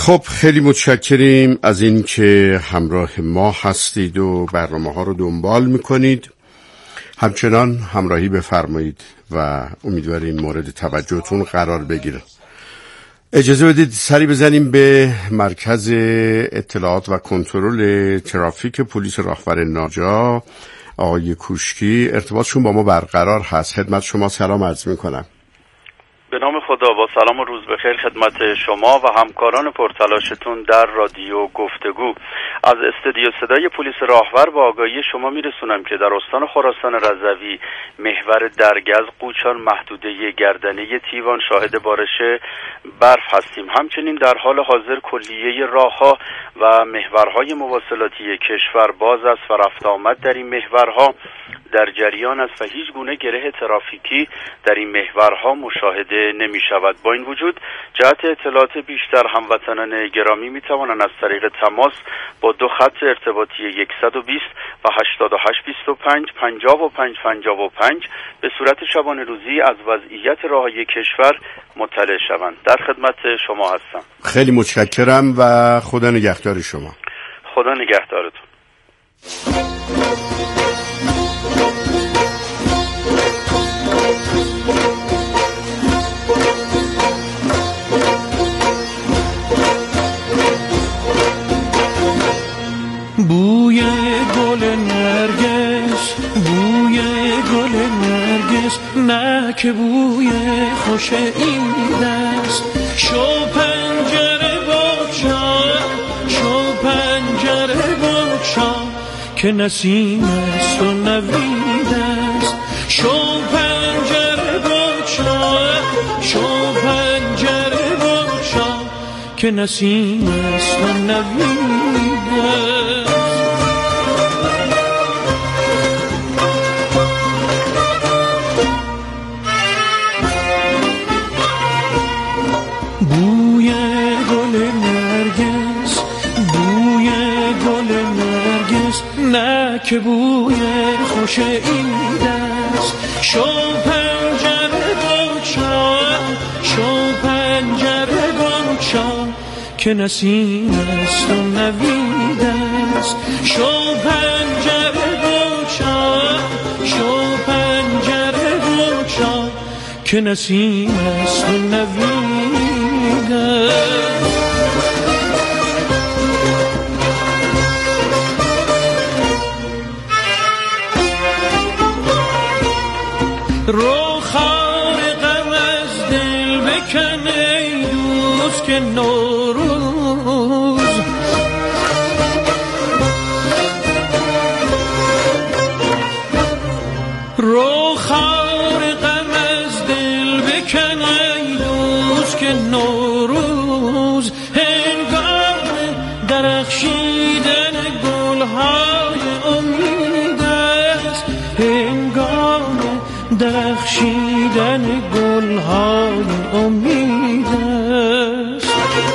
خب خیلی متشکریم از این که همراه ما هستید و برنامه ها رو دنبال میکنید. همچنان همراهی بفرمایید و امیدواریم مورد توجهتون قرار بگیره. اجازه بدید سری بزنیم به مرکز اطلاعات و کنترل ترافیک پلیس راهور ناجا. آقای کوشکی ارتباطشون با ما برقرار هست. خدمت شما سلام عرض میکنم. به نام خدا، با سلام و روز بخیر خدمت شما و همکاران پرتلاشتون در رادیو گفتگو. از استودیو صدای پلیس راهور با آگاهی شما میرسونم که در استان خراسان رضوی محور درگز قوچان محدوده گردنه تیوان شاهد بارش برف هستیم. همچنین در حال حاضر کلیه راهها و محورهای مواصلاتی کشور باز است و رفت آمد در این محورها در جریان است و هیچ گونه گره ترافیکی در این محورها مشاهده نمی شود. با این وجود جهت اطلاعات بیشتر هموطنان گرامی می توانند از طریق تماس با دو خط ارتباطی 120 و 8825 5555 به صورت شبانه روزی از وضعیت راههای کشور مطلع شوند. در خدمت شما هستم. خیلی متشکرم و خدا نگهدار شما. خدا نگهدارتون. بوی گل نرگس، بوی گل نرگس، نه که بوی خوش این دست. شو پنجره بگشا، شو پنجره بگشا، که نسیم است و نوید است. شو پنجره بگشا، شو پنجره بگشا، که نسیم است و نوید است. بوی گل نرگس، بوی گل نرگس، نه که بوی خوش این دست. شو پنجره بگشا، شو پنجره بگشا، که نسیم است و نوید است. شو پنجره بگشا، شو پنجره بگشا، که نسیم است و نوید است. رو خار غم از دل بکن ای دوست که نوروز. رو خار غم از دل بکن ای دوست که نوروز. هنگام درخشیدن گلهای امید است، هنگام درخشیدن گلهای امید است.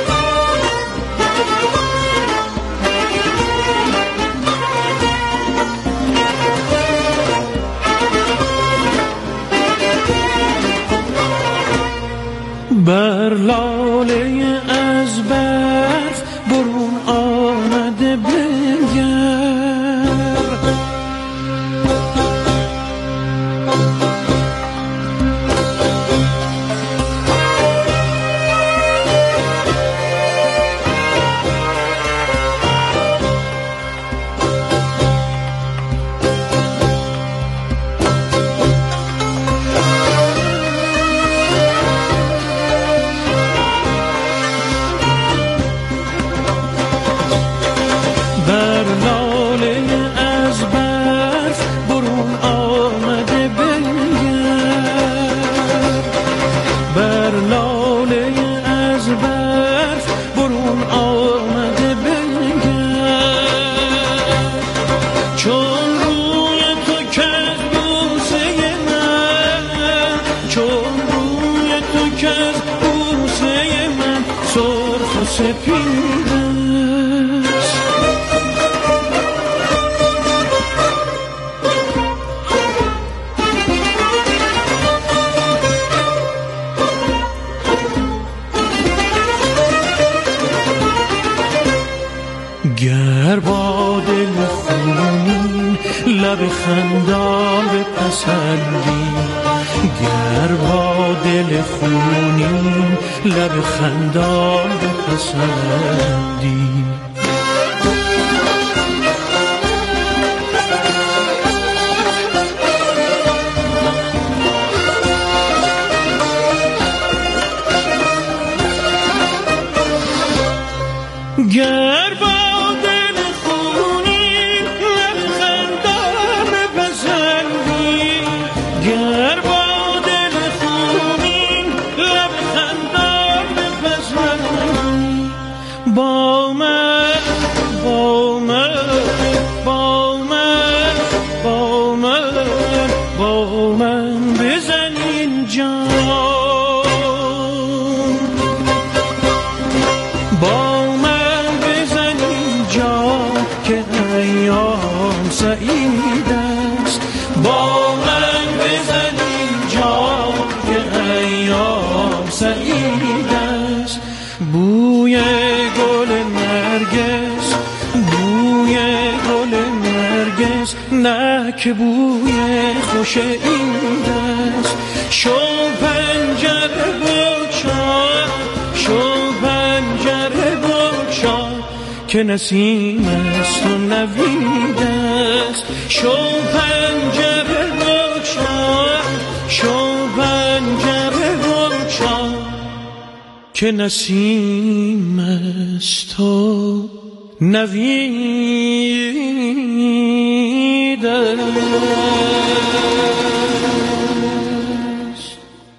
بر لاله از برف برون آمده بنگر. لب خندان بپسندی، گر با دل خونین لب خندان بپسندی. گر با دل خونین لب خندان بپسندی، گر با دل خونین لب خندان بپسندی، با من با من با من با من با من بزن اینجا، سعید است. با من بزن اینجا که ایام سعید است. بوی گل نرگس، بوی گل نرگس، نه که بوی خوش این دست. شو پنجره بگشا، شو پنجره بگشا که نسیم است و نوید است. شو پنجره بگشا، شو پنجره بگشا که نسیم است و نوید است.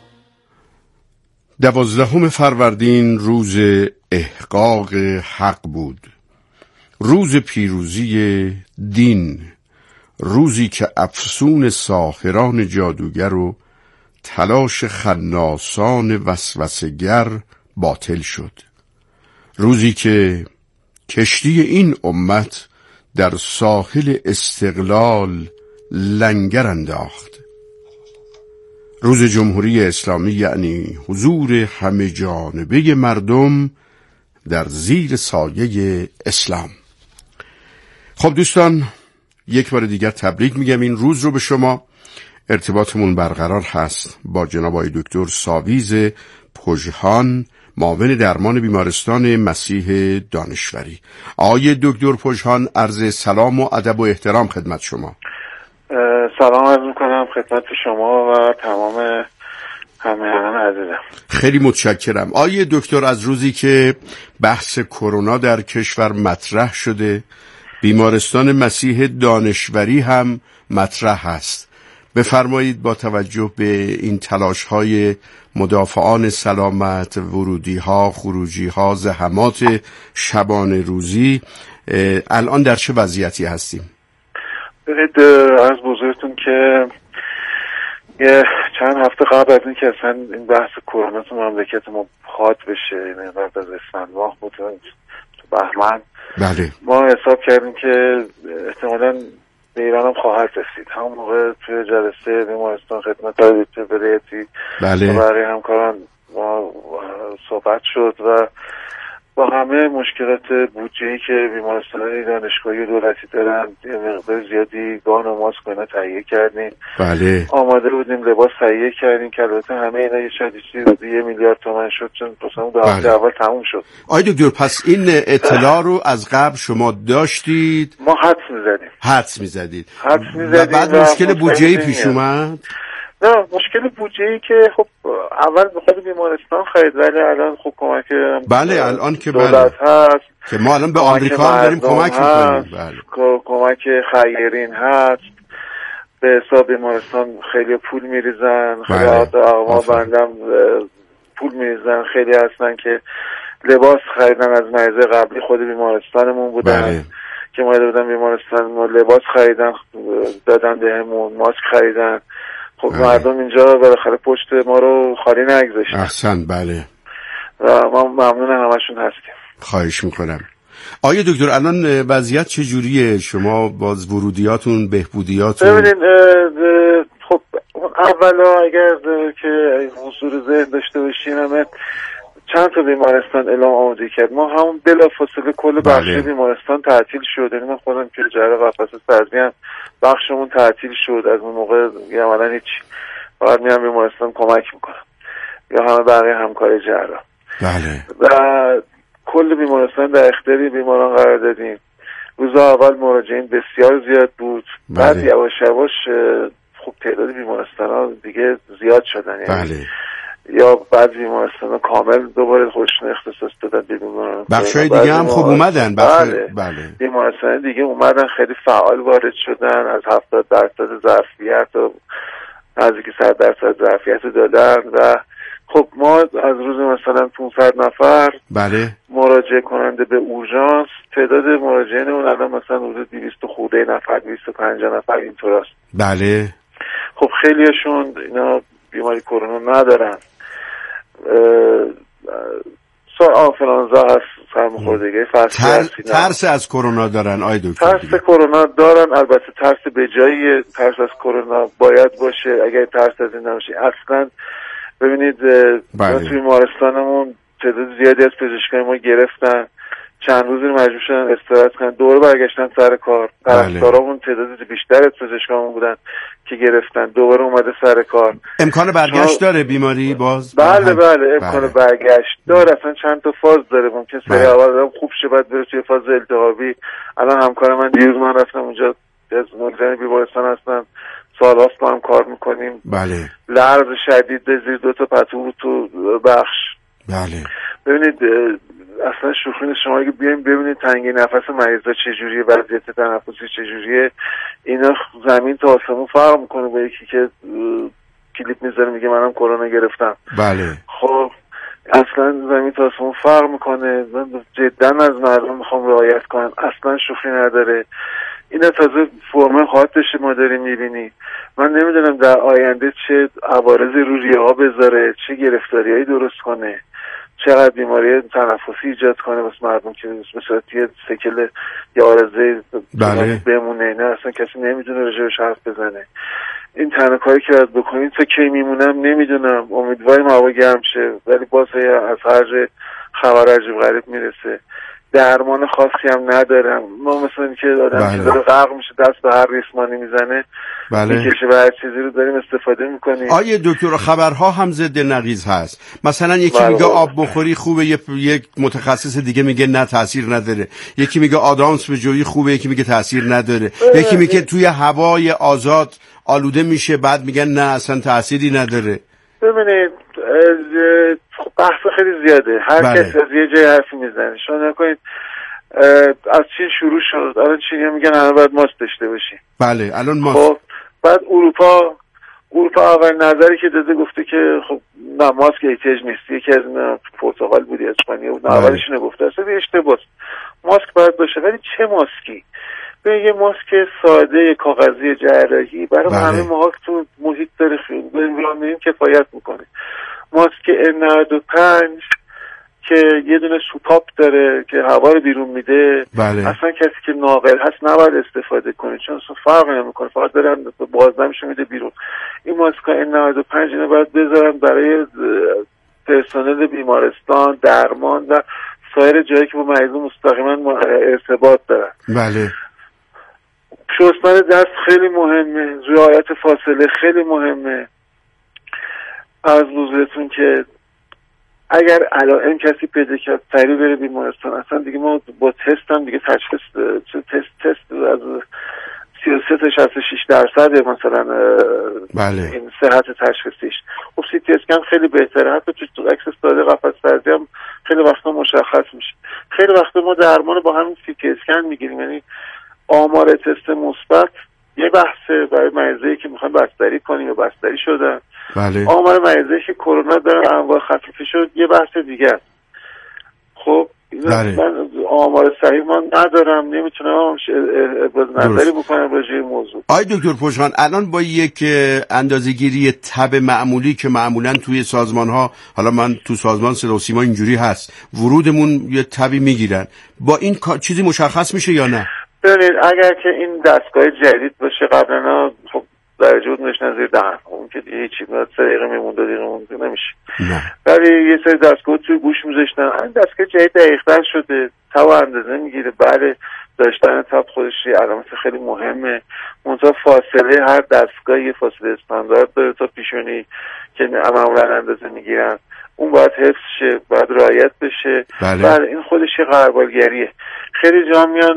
12 فروردین روز احقاق حق بود، روز پیروزی دین، روزی که افسون ساحران جادوگر و تلاش خناسان وسوسه‌گر باطل شد، روزی که کشتی این امت در ساحل استقلال لنگر انداخت، روز جمهوری اسلامی، یعنی حضور همه جانبه مردم در زیر سایه اسلام. خب دوستان، یک بار دیگر تبریک میگم این روز رو به شما. ارتباطمون برقرار هست با جناب آقای دکتر ساویز پژهان، معاون درمان بیمارستان مسیح دانشوری. آقای دکتر پژهان، عرض سلام و ادب و احترام خدمت شما. سلام عرض میکنم خدمت شما و تمام همراهان عزیزم. خیلی متشکرم. آقای دکتر، از روزی که بحث کرونا در کشور مطرح شده، بیمارستان مسیح دانشوری هم مطرح است. بفرمایید با توجه به این تلاش‌های مدافعان سلامت، ورودی‌ها، خروجی‌ها، زحمات شبانه روزی، الان در چه وضعیتی هستیم؟ ببینید، از بزرگتون که چند هفته قبل از این که اصلا این بحث کرونا تو مملکت ما خاط بشه، یعنی بعد از اسفند ماه بود تو بهمن، بله، ما حساب کردیم که احتمالاً به ایران هم خواهد رسید. همون موقع توی جلسه بیمارستان خدمت دکتر بریتی بله، برای همکاران ما صحبت شد و با همه مشکلات بودجه‌ای که بیمارستان‌های دانشگاهی و دولتی دارن یه مقدار زیادی گان و ماسک اینا تهیه کردیم. بله، آماده بودیم، لباس تهیه کردیم که البته همه اینا یه چیزی 1 میلیارد تومان شد، چون مثلا 2 هفته اول تموم شد. آقای دکتر، پس این اطلاع رو از قبل شما داشتید؟ ما حدس می‌زدید و بعد مشکل بودجه‌ای پیش اومد؟ نه، مشکل بودجه‌ای که خب اول به خود بیمارستان خرید، ولی الان خب کمک بله الان که دولت هست که ما الان به آمریکا هم داریم کمک می‌کنیم، بله، کمک خیرین هست، به حساب بیمارستان خیلی پول میریزن، خیلی آقا بندم پول میریزن، خیلی هستن که لباس خریدن از مریض قبلی خود بیمارستانمون بودن، بله، که ما بودن بیمارستان ما لباس خریدن دادن بهمون، ماسک خریدن. خب بله، مردم اینجا بالاخره پشت ما رو خالی نگذاشتن. احسن، بله، و ما ممنون همشون هستیم. خواهش میکنم. آیا دکتر الان وضعیت چجوریه؟ شما باز ورودیاتون، بهبودیاتون؟ ببینید، خب اولا اگر که حضور ذهن داشته باشیم، همه چند تا بیمارستان اعلام آمادگی کرد، ما همون بلافاصله کل بخش بیمارستان تعطیل شد. یعنی من خودم که جراح قفسه سردی هم بخشمون تعطیل شد. از اون موقع عملاً هیچ، فقط میام بیمارستان کمک میکنم یا همه بقیه همکار جراح. بله. و کل بیمارستان در اختیار بیماران قرار دادیم. روز اول مراجعین بسیار زیاد بود. بعد یواش یواش خب تعداد بیمارستان ها دیگه زیاد شدن. یعنی بله. یا بعضی بیمارستان کامل دوباره خودشون اختصاص دادن به بیماران. بخشای دیگه هم خب اومدن. بله. بیمارستان دیگه اومدن، خیلی فعال وارد شدن، از 70% ظرفیت و نزدیک 100% ظرفیت دادن. و خب ما از روز مثلا 500 نفر بله مراجعه کننده به اورژانس، تعداد مراجعین اون الان مثلا حدود 200 خورده نفر، 250 نفر اینطور است. بله. خب خیلیشون اینا بیماری کرونا ندارن، آنفلانزا هست، سرماخوردگی فصلی هست. ترس از کرونا دارن آی دکتر؟ ترس کرونا دارن، البته ترس به جای ترس از کرونا باید باشه. اگر ترس از این نباشه اصلا، ببینید توی بیمارستانمون تعداد زیادی از پزشکای ما گرفتن، چند روزی مجبور شدن استراحت کنن، دوباره برگشتن سر کار. پرستارامون تعداد بیشتر از پزشکامون بودن که گرفتن، دوباره اومده سر کار. امکان برگشت داره بیماری باز؟ بله امکان برگشت داره. اصلا چند تا فاز داره. ممکن سری اول خوب شه بعد بره توی فاز التهابی. الان همکار من دیروز من رفتم اونجا، از مدیران بیمارستان هستن، سال‌هاست با هم کار میکنیم. بله. لرز شدید زیر 2 تا پتو بود تو بخش. بله. ببینید اصلا شوخی نیست، شما اگه بیایم ببینید تنگی نفس مریضا چجوریه، وضعیت تنفسی چجوریه، اینا زمین تا آسمون فرق میکنه با یکی که کلیپ میذاره میگه منم کرونا گرفتم. بله. خب اصلا زمین تا آسمون فرق میکنه. من جدا از مردم میخوام رعایت کنم، اصلا شوخی نداره. اینا تازه فرم خاطش ما داریم میبینی. من نمیدونم در آینده چه عوارضی رو ریه ها بذاره، چه گرفتاریایی درست کنه، چقدر بیماری تنفسی ایجاد کنه واسه مردم که مثلا یه سکل یا عارضه بمونه. نه اصلا کسی نمیدونه راجعش حرف بزنه. این تنها کاری که باید بکنید تا کی میمونم نمیدونم. امیدواریم هوا گرم شه، ولی باز از هر خبر عجیب غریب میرسه. درمان خاصی هم ندارم. ما مثلا که آدم که داره غرق میشه دست به هر ریسمانی میزنه، میکشه و هر چیزی رو داریم استفاده میکنیم. آیه دکتر خبرها هم ضد نقیض هست. مثلا یکی میگه آب بخوری خوبه، یک متخصص دیگه میگه نه تاثیر نداره. یکی میگه آدامس به جویی خوبه، یکی میگه تاثیر نداره. یکی میگه توی هوای آزاد آلوده میشه، بعد میگن نه اصلا تأثیری نداره. ببینید بحث خیلی زیاده، هر کسی از یه جای حرفی میزنه. شما نکنید از چین شروع شد، الان چینی میگن همه باید ماسک داشته باشیم. بله الان ماسک. خب بعد اروپا اول نظری که داده گفته که خب نه ماسک احتیاج نیست. یکی از اینا پرتغال بود، اسپانیا بود، اولش اینو گفته. اصلا اشتباهه. ماسک باید باشه، ولی چه ماسکی؟ یه ماسک ساده کاغذی جراحی برای همه ماها تو محیط داره خیلی کفایت میکنه. ماسک N95 که یه دونه سوپاپ داره که هوا رو بیرون میده، اصلا کسی که ناقل هست نباید استفاده کنه، چون اصلا فرق نمیکنه، فقط داره بازدمشو میده بیرون. این ماسک N95 اینا باید بذارن برای پرسنل بیمارستان، درمان و سایر جایی که با مریض مستقیما ارتباط دارن. بله. شستن دست خیلی مهمه، رعایت فاصله خیلی مهمه. از حضورتون که اگر علائم کسی پیدا کرد سریع بره بیمارستان. اصلا دیگه ما با تست هم دیگه تشخیص تست از 33 تا 66% مثلا این صحت تشخیصیش. خب سی تی اسکن خیلی بهتره، حتی تو عکس ساده قفس سردی هم خیلی وقتا مشخص میشه. خیلی وقتا ما درمان با همین سی تی اسکن میگیریم. یعنی آمار تست مثبت یه بحثه برای مریضایی که میخوان بستری کنیم یا بستری شدن. بله. آمار مریضایی که کرونا دارن انواع خفیفی شد یه بحث دیگه است. خب من آمار صحیح من ندارم، نمیتونم ابراز نظری بکنم راجع به موضوع. آقای دکتر پشمان الان با یک اندازه‌گیری تب معمولی که معمولا توی سازمان‌ها، حالا من تو سازمان صدا و سیما اینجوری هست، ورودمون یه تبی میگیرن، با این چیزی مشخص میشه یا نه؟ ببینید اگر که این دستگاه جدید باشه، قبلا خب درجه بود نشنن زیر دهن، اون که دیگه هیچی، بعد 3 دقیقه میموند 2 دقیقه مونده نمیشه. ولی یه سری دستگاه توی گوش میذاشتن. این دستگاه جدید دقیق‌تر شده، تب اندازه میگیره. بله داشتن تب خودش علامت خیلی مهمه، منتها فاصله هر دستگاه یه فاصله استاندارد داره تا پیشونی که معمولا اندازه میگیرن، اون باید حفظ شه، باید رعایت بشه. بله این خودش یه غربالگریه. خیلی جا میان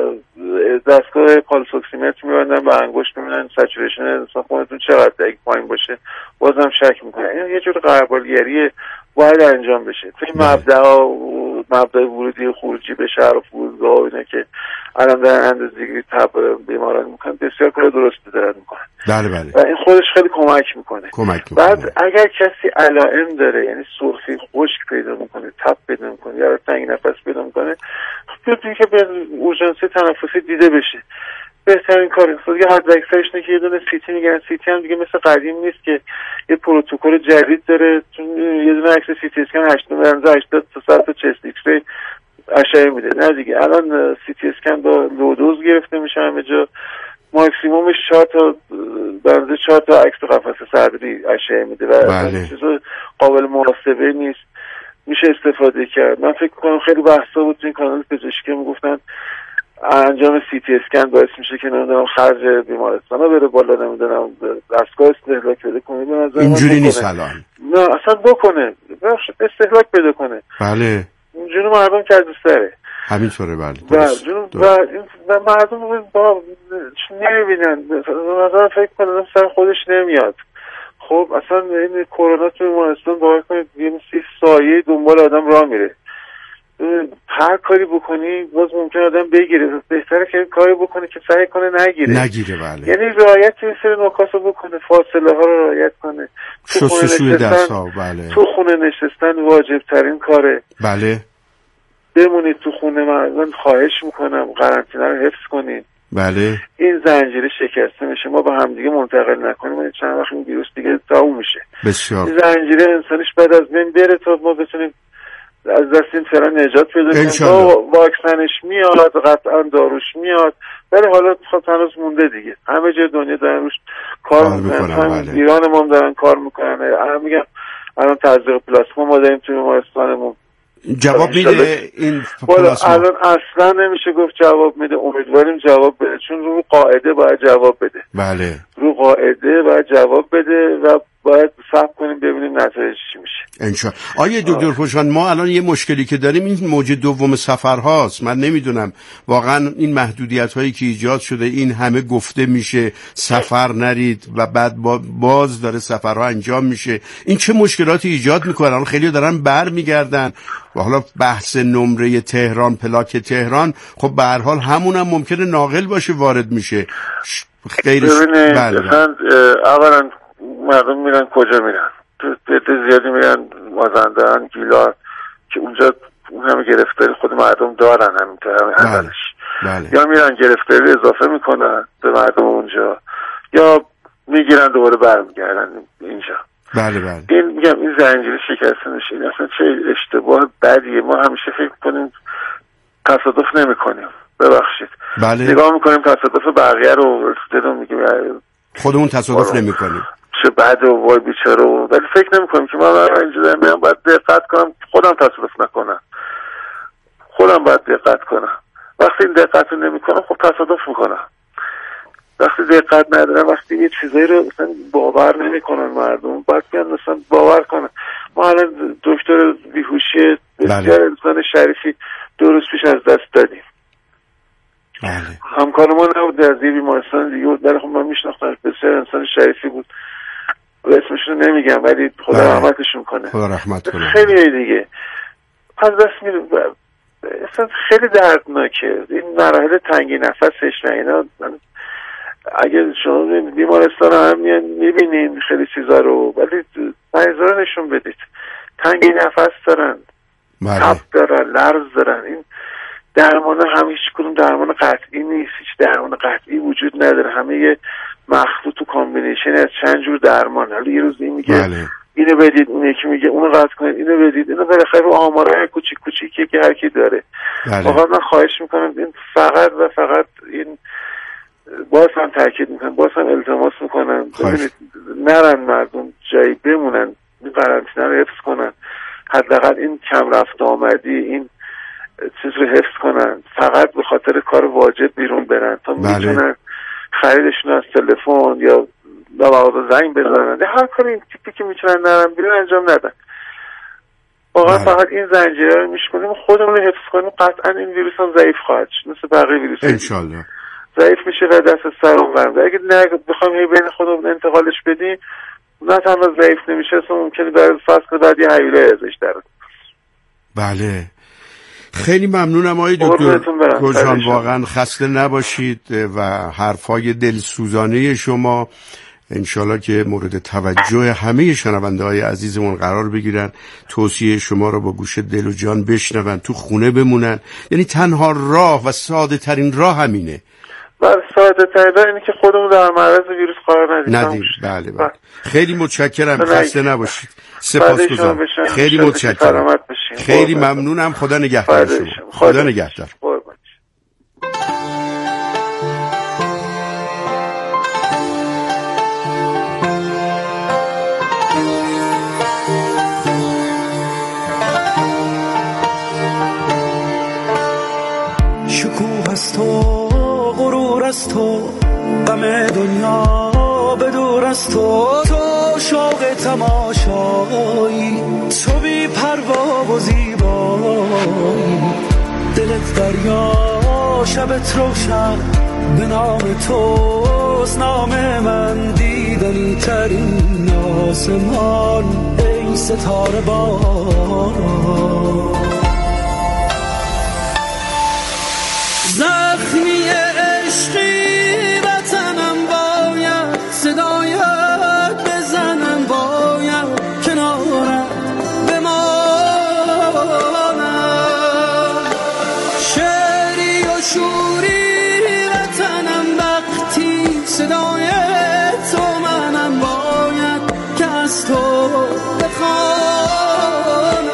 دستگاه پالس اکسیمتر میبندن به انگشت، میبینن سچوریشن خونتون چقدر، اگه پایین باشه بازم شک میکنن. این یه جور غربالگریه، باید انجام بشه. تو این مبدأ ورودی و خروجی به شهر و فرودگاه و اینا که الان دارن اندازه‌گیری تب بیماران میکنن، بسیار کار درستی دارن میکنن. بله. و این خودش خیلی کمک میکنه. بعد اگر کسی علائم داره، یعنی سرفی خشک پیدا میکنه، تب پیدا میکنه یا تنگ نفس پیدا میکنه، خب که به اورژانسی تنفسی دیده بشه. بهترین کار دیگه حد اکثرش اینه که یه دونه سیتی میگن. سیتی هم دیگه مثل قدیم نیست که یه پروتکل جدید داره، چون یه دونه عکس سیتی اسکن 80 تا چست ایکس ری اشعه میده. نه دیگه الان سیتی اسکن با لودوز گرفته میشه همه جا، ماکسیمومش 4 تا عکس قفسه صدری اشعه میده و چیز قابل محاسبه نیست، میشه استفاده کرد. من فکر کنم خیلی بحثا بود تو این کانال پزشکی میگفتن انجام سی تی اسکن باعث میشه که نمیدونم خرج بیمارستان ها بره بالا، نمیدونم دستگاه استهلاک پیدا کنه. اینجوری نیست الان. نه اصلا بکنه، استهلاک پیدا کنه. بله جون مردم که از داره همینطوره. بله و مردم با نمیبینن، مثلا فکر کنن سر خودش نمیاد. خب اصلا این کرونا تو بیمارستان باور کنید یه سایه دنبال آدم راه میره. هر کاری بکنی باز ممکن آدم بگیره، بهتره که کاری بکنه که سعی کنه نگیره. بله. یعنی رعایت این سری نکات رو بکنه، فاصله ها رو رعایت کنه، شستشوی دست ها. بله. تو خونه نشستن واجب ترین کاره. بله. بمونید تو خونه، من خواهش میکنم قرنطینه رو حفظ کنید. بله. این زنجیره شکسته میشه، ما با همدیگه منتقل نکنیم این چند وقت این ویروس دیگه تموم میشه. بسیار. این زنجیره انسانیش بعد از بین بره تا ما بتونیم از دست این فعلا نجات پیدا کنیم. واکسنش میاد، قطعا داروش میاد، ولی حالا خب هنوز مونده دیگه. همه جای دنیا دارن روش کار میکنن. بله. ایران ما هم دارن کار میکنن. میگم الان تزریق پلاسما ما داریم توی بیمارستانمون. جواب میده این پلاسما؟ الان اصلا نمیشه گفت جواب میده. امیدواریم جواب بده، چون رو قاعده باید جواب بده. بله. رو قاعده باید جواب بده و باید صبر کنیم ببینیم نتایج چی میشه انشالله. آیه دکتر خوشان، ما الان یه مشکلی که داریم این موج دوم سفرهاست. من نمیدونم واقعا این محدودیت هایی که ایجاد شده، این همه گفته میشه سفر نرید و بعد باز داره سفرها انجام میشه، این چه مشکلاتی ایجاد میکنه؟ الان خیلی دارن برمیگردن و حالا بحث نمره تهران، پلاک تهران، خب به هر حال همون هم ممکنه ناقل باشه وارد میشه غیرش. اولا مردم میرن کجا میرن؟ تو زیادی میرن مازندران، گیلان که اونجا اون همه گرفتاری خود مردم دارن همینطور همه بله. یا میرن گرفتاری اضافه میکنن به مردم اونجا یا میگیرن دوباره برمیگردن اینجا. بله. این میگم این زنجیره شکسته میشه. اصلا چه اشتباه بدیه. ما همیشه فکر کنیم تصادف نمیکنیم، ببخشید. بله. نگاه میکنیم تصادف بقیه رو دلم میگیم خودمون تصادف نمیکنیم، چه بد و وای بیچاره، ولی فکر نمیکنیم که من اینجا دارم میام باید دقت کنم خودم تصادف نکنم، خودم باید دقت کنم. وقتی این دقت رو نمیکنم خب تصادف میکنم. وقتی دقت ندارم، وقتی یه چیزایی رو مثلا باور نمیکنن مردم، باید بیان مثلا باور کنن. ما الان دکتر بیهوشی بسیار انسان شریفی 2 روز پیش از دست دادیم. بله. همکار ما نبود، از یه بیمارستان دیگه بود، ولی خب من میشناختم، بسیار انسان شریفی بود. اسمشون نمیگم ولی خدا رحمتشون کنه. خدا رحمت کنه. خیلی دیگه از دست میره. اصلا خیلی دردناکه این مراحل تنگی نفسش. نه اینا اگه شما بیمارستان هم میبینین خیلی چیزا رو، ولی مریضا رو نشون بدید تنگی نفس دارن، تب دارن، لرز دارن. این درمان هم هیچ کدوم درمان قطعی نیست، هیچ درمان قطعی وجود نداره، همه یه مخلوط و کامبینیشن از چند جور درمان. حالا یه روز این میگه اینو بدید، اون یکی میگه اونو قطع کنید، اینو بدید. اینو بالاخره رو آمارای کوچیک کوچیکی که هر کی داره. واقعا من خواهش میکنم این فقط و فقط این باز هم تاکید میکنم، باز هم التماس میکنم ببینید نرن مردم جایی بمونن، این قرنطینه رو حفظ کنن، حداقل این کم رفت آمدی این چیز رو حفظ کنن، فقط به خاطر کار واجب بیرون برن تا میتونن خریدشون از تلفن یا مغازه زنگ بزنن، هر کاری این تیپی که میتونن نرن بیرون انجام ندن. واقعا فقط این زنجیره رو میشکنیم، خودمون رو حفظ کنیم، قطعا این ویروس هم ضعیف خواهد شد مثل بقیه ویروس انشالله ضعیف میشه و دست سر اون اگه نه بخوایم هی بین خودمون انتقالش بدیم، نه تنها ضعیف نمیشه، اصلا ممکنه برای فصل بعد یه حیله ازش در. بله خیلی ممنونم آقای دکتر گلشان، واقعا خسته نباشید و حرفای دلسوزانه شما انشالله که مورد توجه همه شنونده های عزیزمون قرار بگیرن، توصیه شما رو با گوش دل و جان بشنون، تو خونه بمونن. یعنی تنها راه و ساده ترین راه همینه. بله ساده ترین اینه که خودمون در معرض ویروس قرار ندیم. بله. خیلی متشکرم، خسته نباشید، سپاسگزارم، خیلی متشکرم، خیلی ممنونم، خدا نگهدار شما، خدا نگهدار. شکوه از تو، غرور از تو، غم دنیا به دور از تو، تو شوق تماشایی، تو بی پروا و زیبایی، دلت دریا شبت روشن، به نام توست نام من، دیدنی ترین آسمان ای ستاره باران. زخمی عشقی وطنم باید صدایت بزنم، باید کنارت بمانم، شعری و شوری وطنم وقتی صدای تو منم، باید که از تو بخوانم.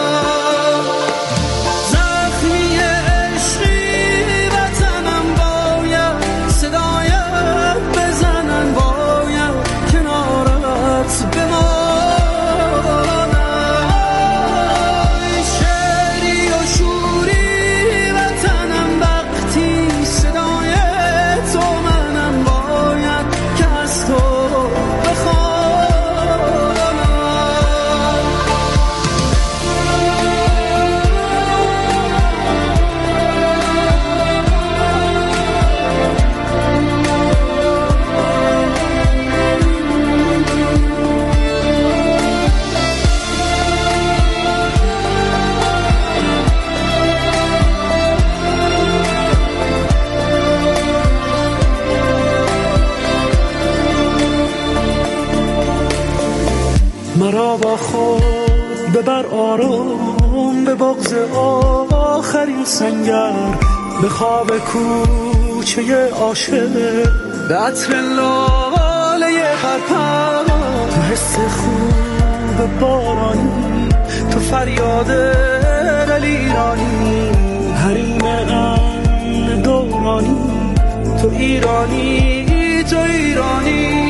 مرا با خود ببر آرام به بغض آخرین سنگر، به خواب کوچه عاشق، به عطر لاله پرپر، تو حس خوب بارانی، تو فریاد دلیرانی، حریم امن دورانی، تو ایرانی، تو ایرانی.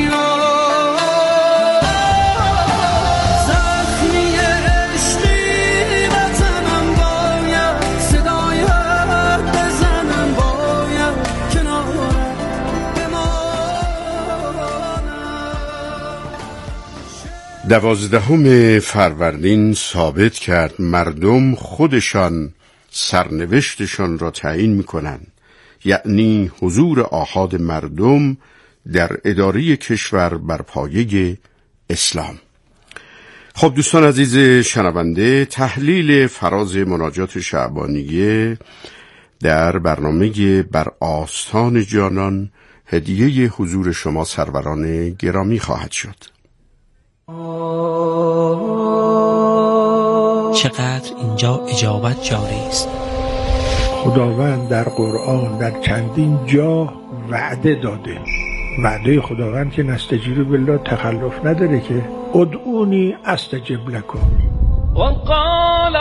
دوازدهم فروردین ثابت کرد مردم خودشان سرنوشتشان را تعیین می‌کنند، یعنی حضور آحاد مردم در اداره کشور بر پایه اسلام. خب دوستان عزیز شنونده، تحلیل فراز مناجات شعبانیه در برنامه بر آستان جانان هدیه حضور شما سروران گرامی خواهد شد. چقدر اینجا اجابت جاری است. خداوند در قرآن در چندین جا وعده داده. وعده خداوند که نستجیب بالله تخلف نداره که ادعونی استجب لکم. وقال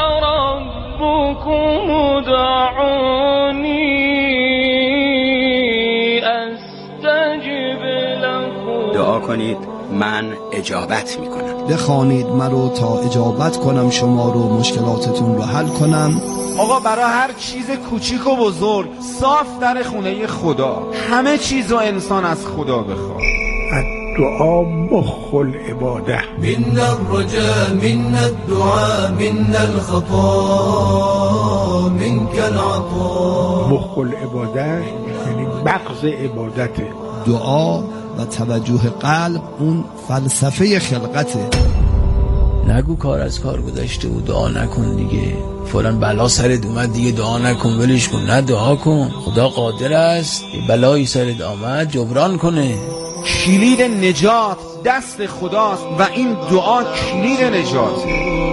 ربكم ادعوني استجب کنید من اجابت میکنم. بخوانید مرا تا اجابت کنم شما رو، مشکلاتتون رو حل کنم. آقا برای هر چیز کوچیک و بزرگ صاف در خونه خدا، همه چیز و انسان از خدا بخواد. الدعا مخ العباده. من الرجاء من الدعاء من الخطا منك العطاء. مخ العباده یعنی مغز عبادته. دعا و توجه قلب اون فلسفه خلقته. نگو کار از کار گذشته و دعا نکن دیگه، فلان بلا سرت اومد دیگه دعا نکن، ولش کن. نه، دعا کن. خدا قادر است بلایی سرت آمد جبران کنه. کلید نجات دست خداست و این دعا کلید نجات.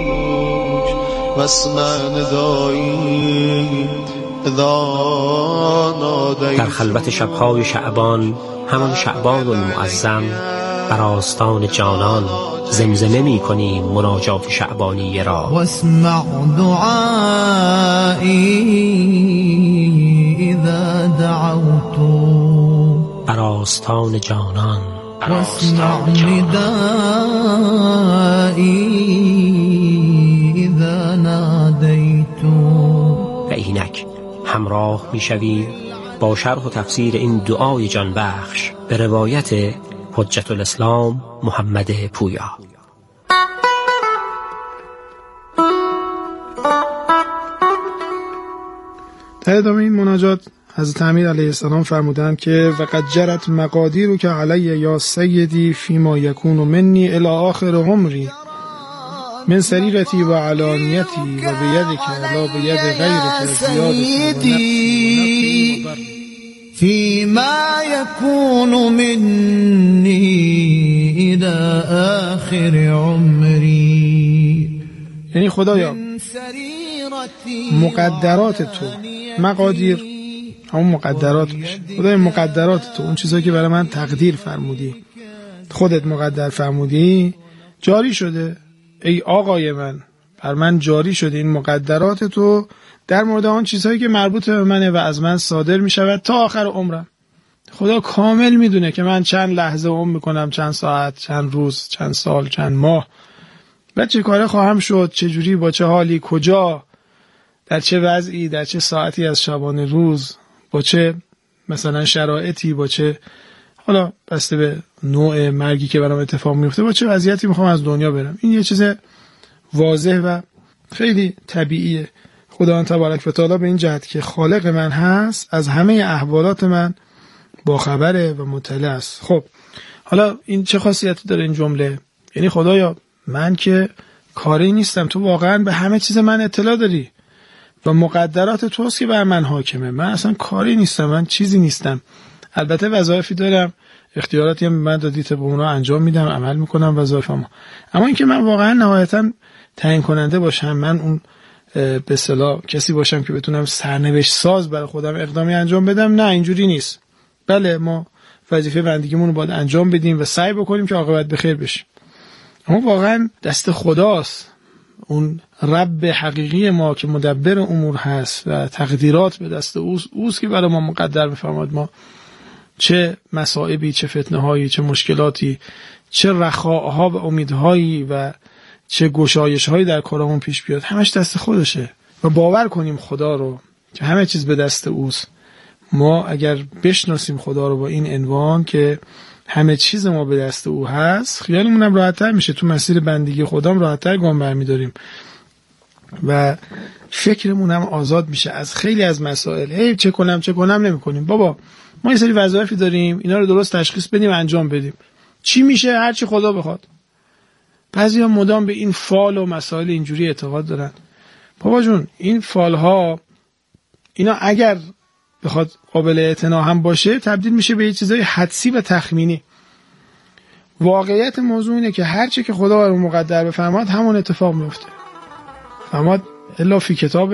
در خلوت شب‌های شعبان، همان شعبان المعظم، بر آستان جانان زمزمه می‌کنیم مناجات شعبانی را. واسمع دعایی اذا دعوت. بر آستان جانان واسمع ندایی اذا نادیت. و اینک همراه می‌شویم با شرح و تفسیر این دعای جان بخش به روایت حجت الاسلام محمد پویا. در ادامه این مناجات حضرت امیر علیه السلام فرمودند که وقد جرت مقادیرک علی یا سیدی فیما یکون منی الی آخر عمری من سریرتی و علانیتی و بیدک لا بید غیرک سیدی فیما یکون منی الی آخر عمری. یعنی خدایا مقدرات تو، مقادیر همون مقدرات میشه، خدای مقدرات تو، اون چیزایی که برای من تقدیر فرمودی، خودت مقدر فرمودی، جاری شده. ای آقای بر من جاری شده این مقدرات تو در مورد آن چیزهایی که مربوط به منه و از من صادر میشود تا آخر عمرم. خدا کامل میدونه که من چند لحظه عمر میکنم، چند ساعت، چند روز، چند سال، چند ماه، و چه کاره خواهم شد، چه جوری، با چه حالی، کجا، در چه وضعی، در چه ساعتی از شبانه روز، با چه مثلا شرایطی، با چه حالا بسته به نوع مرگی که برام اتفاق میفته، با چه وضعیتی میخوام از دنیا برم. این یه چیز واضح و خیلی طبیعیه. خداوند تبارک و تعالی به این جهت که خالق من هست از همه احوالات من با خبره و مطلع است. خب حالا این چه خاصیتی داره این جمله؟ یعنی خدایا من که کاری نیستم، تو واقعا به همه چیز من اطلاع داری و مقدرات توست که بر من حاکمه. من اصلا کاری نیستم، من چیزی نیستم. البته وظایفی دارم، اختیاراتی هم من دادی، طبق اونا انجام میدم، عمل میکنم وظایفمو. اما اینکه من واقعا نهایتا تعیین کننده باشم، من اون به اصطلاح کسی باشم که بتونم سرنوشت ساز برای خودم اقدامی انجام بدم، نه اینجوری نیست. بله ما وظیفه بندگیمون رو باید انجام بدیم و سعی بکنیم که عاقبت بخیر بشه، اما واقعا دست خداست. اون رب حقیقی ما که مدبر امور هست و تقدیرات به دست اوست که برای ما مقدر بفرماد ما چه مصائبی، چه فتنه هایی، چه مشکلاتی، چه رخاها و امیدهایی و چه گشایش هایی در کارمون پیش بیاد، همش دست خودشه. و باور کنیم خدا رو که همه چیز به دست اوست. ما اگر بشناسیم خدا رو با این عنوان که همه چیز ما به دست او هست، خیالمون هم راحت‌تر میشه، تو مسیر بندگی خدام راحت‌تر گام برمی‌داریم و فکرمون هم آزاد میشه از خیلی از مسائل. چه کنم نمی‌کنیم. بابا ما یه سری وظایفی داریم، اینا رو درست تشخیص بدیم، انجام بدیم، چی میشه هر چی خدا بخواد. بعضیا مدام به این فال و مسائل اینجوری اعتقاد دارن. بابا جون این فال‌ها اینا اگر بخواد قابل اعتنا هم باشه تبدیل میشه به یه چیزای حدسی و تخمینی. واقعیت موضوع اینه که هر چی که خدا بر مقدر بفرماد همون اتفاق میفته. فرماد الا فی کتاب